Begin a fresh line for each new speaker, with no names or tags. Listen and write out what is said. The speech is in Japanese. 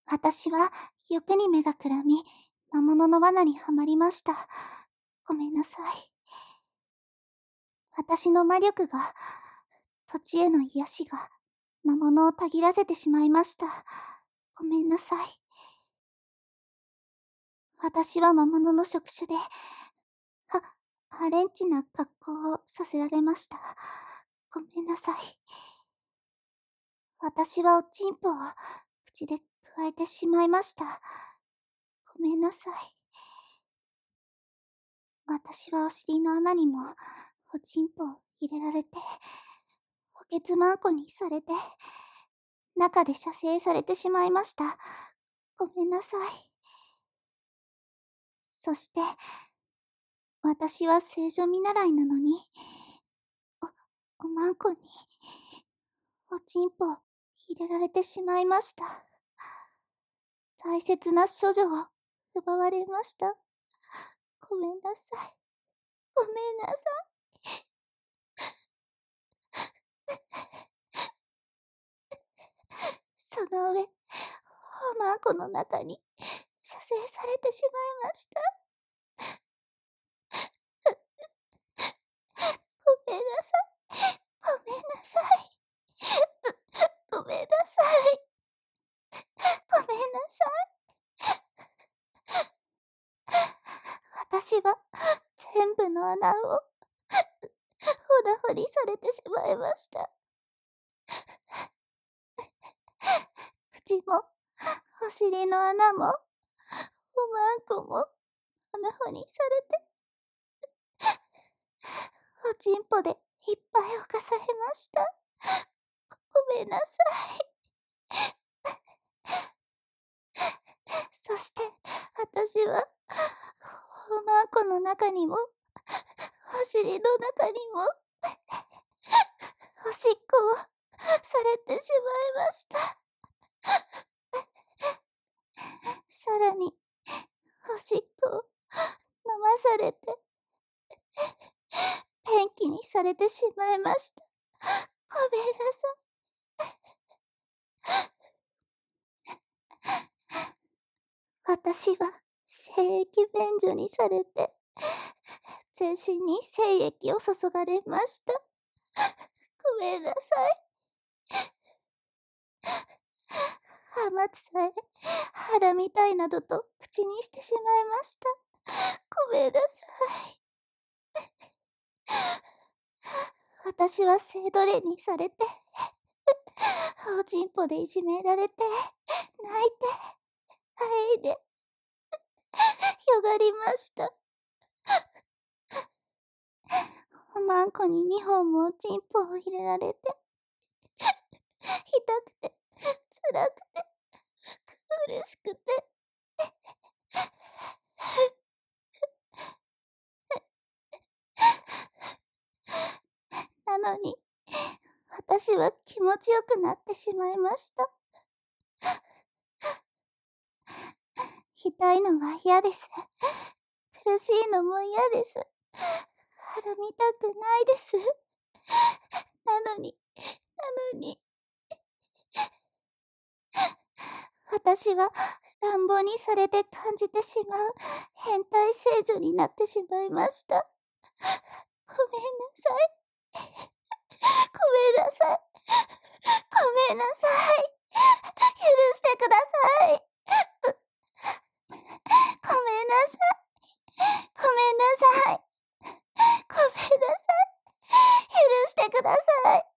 私は欲に目がくらみ、魔物の罠にはまりました。ごめんなさい。私の魔力が、土地への癒しが、魔物をたぎらせてしまいました。ごめんなさい。私は魔物の職種で、ハレンチな格好をさせられました。ごめんなさい。私はおちんぽを口で加えてしまいました。ごめんなさい。私はお尻の穴にも、おちんぽを入れられて、おけつまんこにされて、中で射精されてしまいました。ごめんなさい。そして、私は聖女見習いなのに、おまんこに、おちんぽを入れられてしまいました。大切な処女を奪われました。ごめんなさい。ごめんなさい。その上、おまんこの中に射精されてしまいました。ごめんなさい。ごめんなさい。ごめんなさい。ごめんなさい。私は全部の穴をほだほりされてしまいました。口も、お尻の穴も、おまんこも、ほだほりされて、おちんぽでいっぱい犯されました。ごめんなさい。そして、私は、おまんこの中にも、お尻の中にも、おしっこをされてしまいました。さらに、おしっこを飲まされて、ペンキにされてしまいました。ごめんなさい。私は、精液便所にされて、全身に精液を注がれました。ごめんなさい。ハマツさえ、腹みたいなどと口にしてしまいました。ごめんなさい。私は性奴隷にされて、おちんぽでいじめられて、泣いて、あえいで、よがりました。おまんこに2本もおちんぽを入れられて、痛くて、辛くて、苦しくて。なのに、私は気持ちよくなってしまいました。痛いのは嫌です。苦しいのも嫌です。腹見たくないです。なのに、私は乱暴にされて感じてしまう変態聖女になってしまいました。ごめんなさい。ごめんなさい。ごめんなさい。許してください。ごめんなさい。ごめんなさい。ごめんなさい。許してください。